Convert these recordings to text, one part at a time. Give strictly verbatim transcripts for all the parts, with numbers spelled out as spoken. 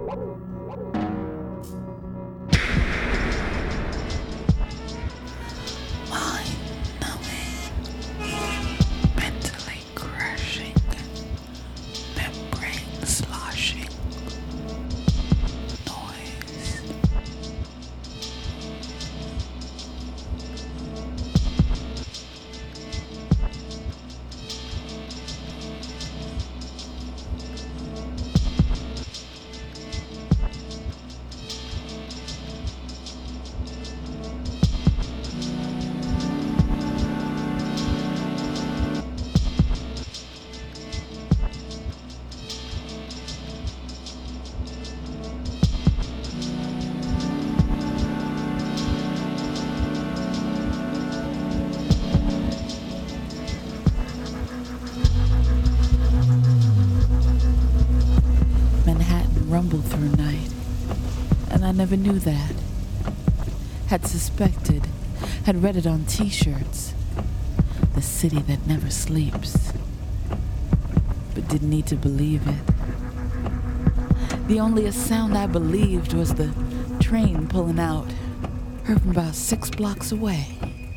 Rumbled through night, and I never knew that. Had suspected, had read it on t-shirts. The city that never sleeps, but didn't need to believe it. The only sound I believed was the train pulling out, heard from about six blocks away.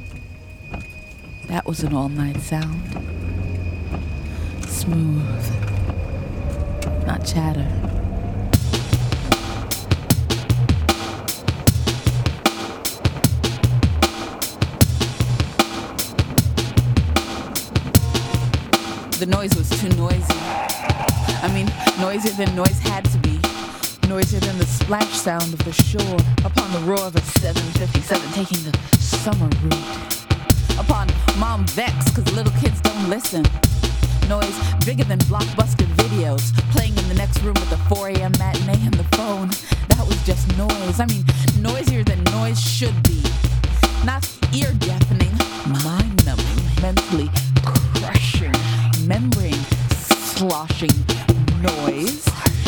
That was an all-night sound. Smooth, not chatter. The noise was too noisy. I mean, noisier than noise had to be. Noisier than the splash sound of the shore upon the roar of a seven fifty-seven taking the summer route. Upon mom vex cause little kids don't listen. Noise bigger than blockbuster videos playing in the next room with the four a.m. matinee and the phone. That was just noise. I mean, noisier than noise should be. Not ear deafening, mind numbing, mentally crushing, membrane sloshing noise.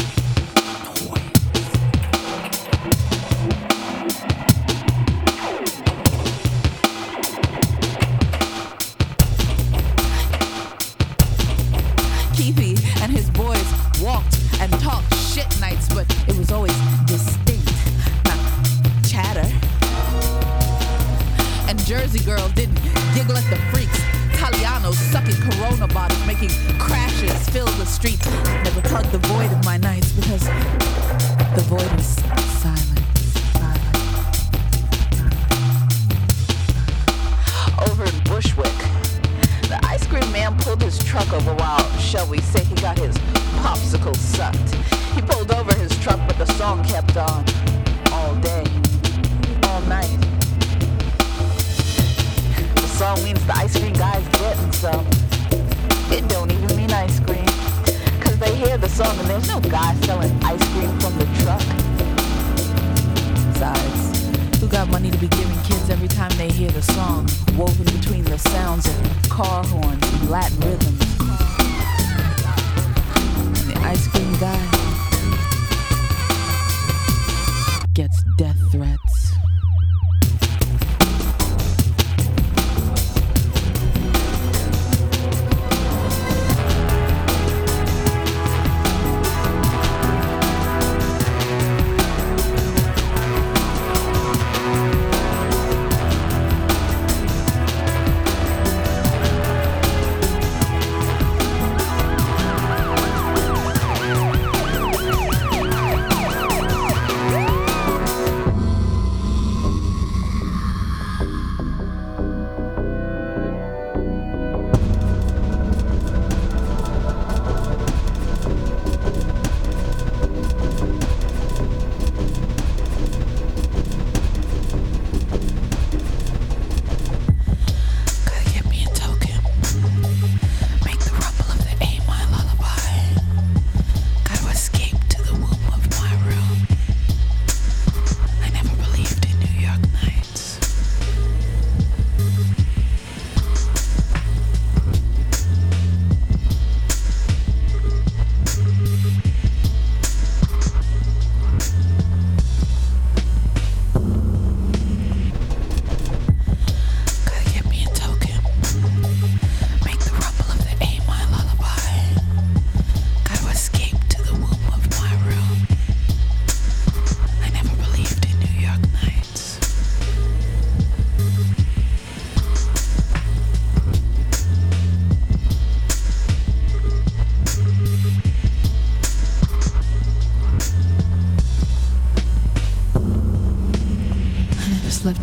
Keithy and his boys walked and talked shit nights, but it was always distinct, not chatter. And Jersey Girl didn't giggle at the freaks. Italianos sucking Corona bottles, making crashes fill the street. Never plugged the void of my nights because the void was silent. silent. Over in Bushwick, the ice cream man pulled his truck over while, shall we say, he got his popsicle sucked. He pulled over his truck, but the song kept on all day, all night. The song means the ice cream guy's getting some. It don't even mean ice cream, cause they hear the song and there's no guy selling ice cream from the truck. Besides, who got money to be giving kids every time they hear the song, woven between the sounds of car horns and Latin rhythms? And the ice cream guy gets death threats.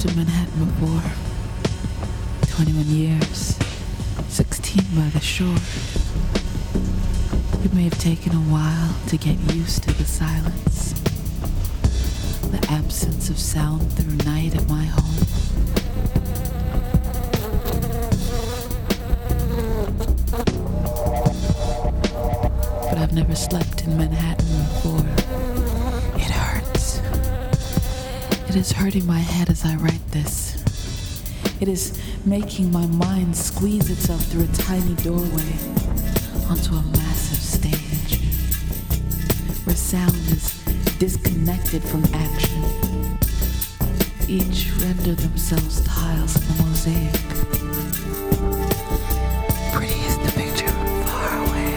in Manhattan before. twenty-one years, sixteen by the shore. It may have taken a while to get used to the silence, the absence of sound through night at my home. But I've never slept in Manhattan before. It hurts. It is hurting my head as I write this. It is making my mind squeeze itself through a tiny doorway onto a massive stage where sound is disconnected from action. Each render themselves tiles in the mosaic. Pretty is the picture from far away.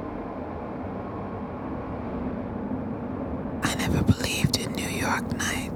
I never believed in New York nights.